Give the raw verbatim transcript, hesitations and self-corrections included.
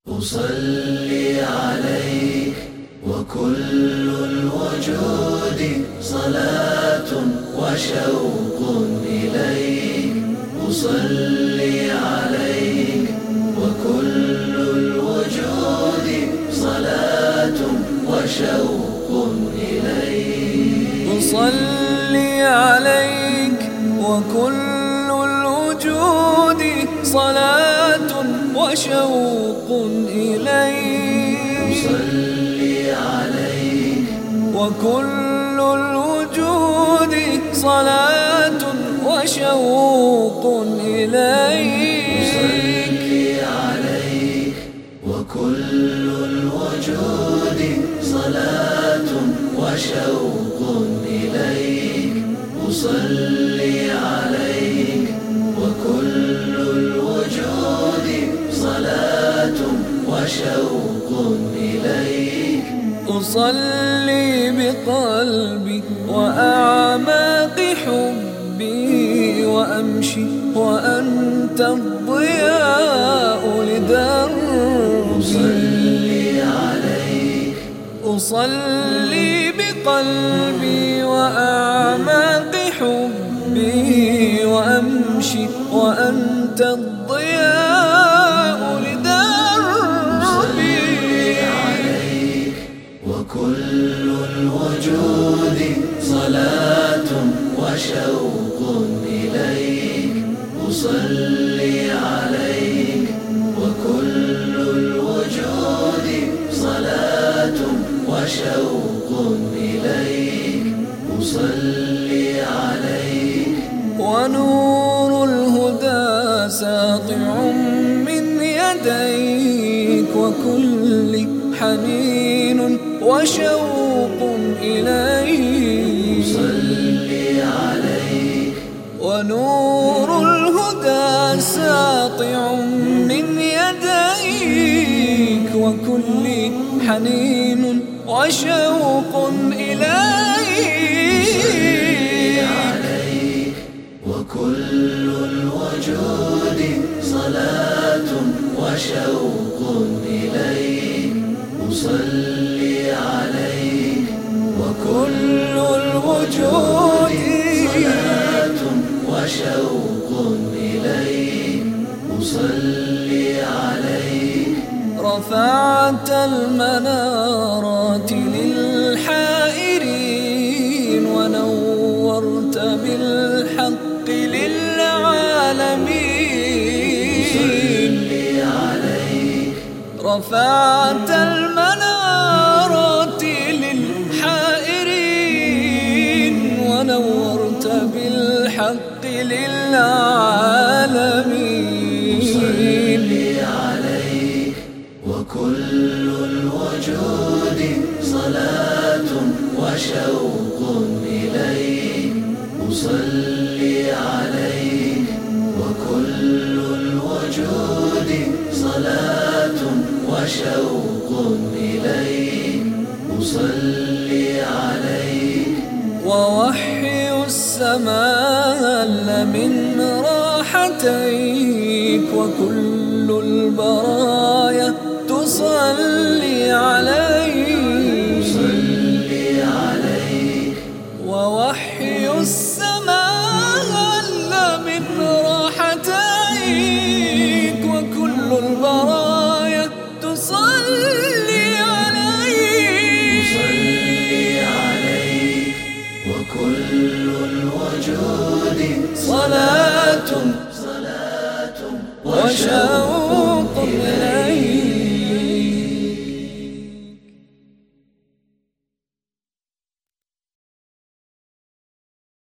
أصلي عليك وكل الوجود صلاة وشوق إليك. أصلي عليك وكل الوجود صلاة وشوق إليك. أصلي عليك وكل الوجود صلاة وشوق إليك. أصلي عليك وكل الوجود صلاة وشوق إليك. أصلي عليك وكل الوجود صلاة وشوق إليك. أصلي عليك وكل الوجود صلاة وشوق إليك. أصلي بقلبي وأعماق حبي وأمشي وأنت الضياء لدربي. أصلي عليك أصلي بقلبي وأعماق حبي وأمشي وأنت الضياء لدربي. أصلي عليك وكل الوجود صلاة وشوق إليك. أصلي عليك وكل الوجود صلاة وشوق إليك. أصلي عليك ونور الهدى ساطع من يديك وكل حنين وشوق إليك. أصلي عليك ونور الهدى ساطع من يديك وكل حنين وشوق إليك. أصلي عليك وكل الوجود صلاة وشوق إليك. أصلي عليك وكل الوجود صلاة وشوق إليك. أصلي عليك رفعت المنارات للحائرين ونورت بالحق للعالمين. أصلي عليك رفعت المنارات للحائرين ونورت بالحق للعالمين. أصلي عليك وكل الوجود صلاة وشوق إليك. أصلي عليك وكل الوجود صلاة وشوق إليك. أصلي عليك ووحي السماء من راحتيك وكل البرايا تصلي عليك. أصلي عليك ووحي السماء من راحتيك وكل البرايا تصلي عليك. أصلي عليك وكل الوجود صلاة صلاة وشوق